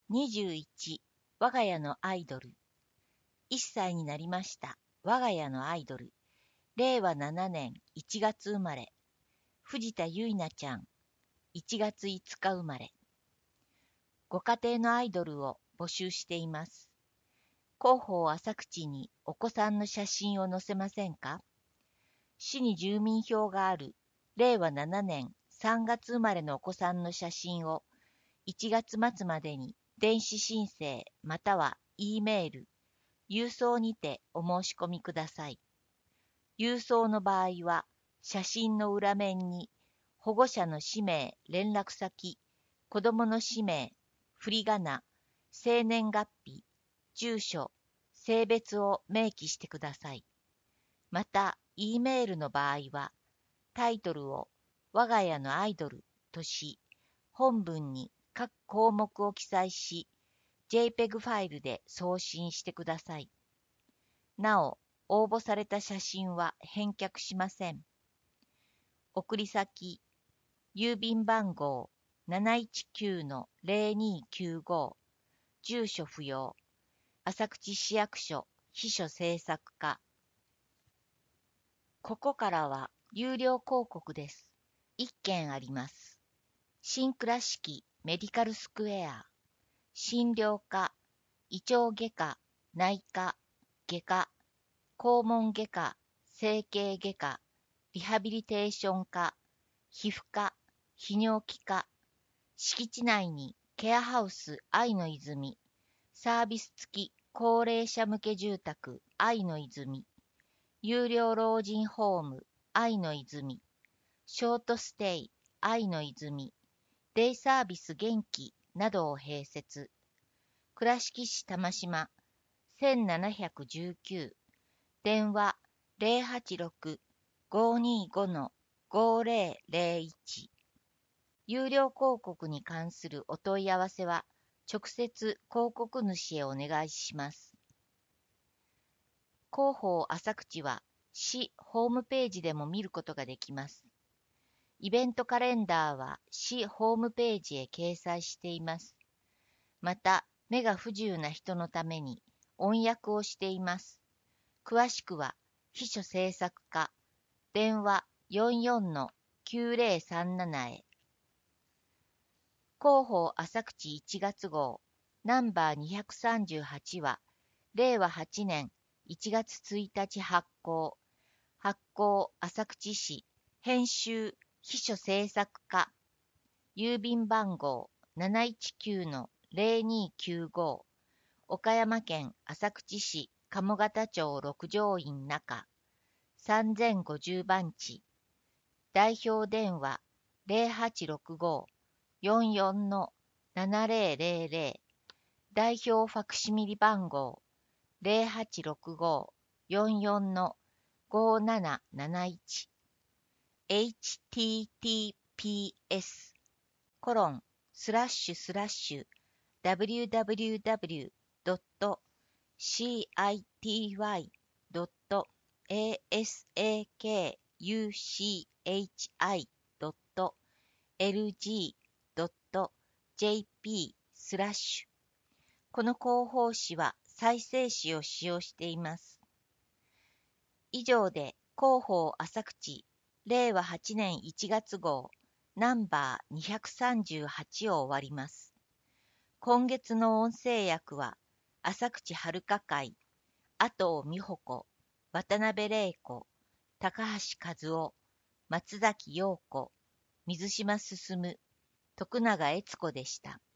21、我が家のアイドル。1歳になりました。我が家のアイドル。令和7年1月生まれ。藤田ゆいなちゃん。1月5日生まれ。ご家庭のアイドルを募集しています。広報浅口にお子さんの写真を載せませんか？市に住民票がある令和7年3月生まれのお子さんの写真を1月末までに電子申請または E メール、郵送にてお申し込みください。郵送の場合は写真の裏面に保護者の氏名、連絡先、子供の氏名、振り仮名、生年月日、住所、性別を明記してください。また、E メールの場合は、タイトルを我が家のアイドルとし、本文に各項目を記載し、JPEG ファイルで送信してください。なお、応募された写真は返却しません。送り先、郵便番号 719-0295、住所不要、浅口市役所秘書制作課。ここからは有料広告です。1件あります。新倉敷メディカルスクエア、診療科、胃腸外科、内科、外科、肛門外科、整形外科、リハビリテーション科、皮膚科、泌尿器科、敷地内にケアハウス愛の泉、サービス付き高齢者向け住宅愛の泉、有料老人ホーム愛の泉、ショートステイ愛の泉、デイサービス元気などを併設。倉敷市玉島1719、電話086-525-5001。有料広告に関するお問い合わせは、直接広告主へお願いします。広報浅口は、市ホームページでも見ることができます。イベントカレンダーは市ホームページへ掲載しています。また、目が不自由な人のために音訳をしています。詳しくは、秘書制作課、電話44-9037へ。広報浅口1月号、ナンバー238は、令和8年1月1日発行。発行浅口市、編集秘書制作課。郵便番号719-0295。岡山県浅口市鴨方町六条院中。3050番地。代表電話0865-44-7000。代表ファクシミリ番号0865-44-5771。www.city-askuchi.asakeuchi.lg.jp/この広報誌は再生紙を使用しています。以上で広報浅口令和8年1月号ナンバー238を終わります。今月の音声訳は浅口遥会、阿藤美穂子、渡辺玲子、高橋和夫、松崎陽子、水島進、徳永悦子でした。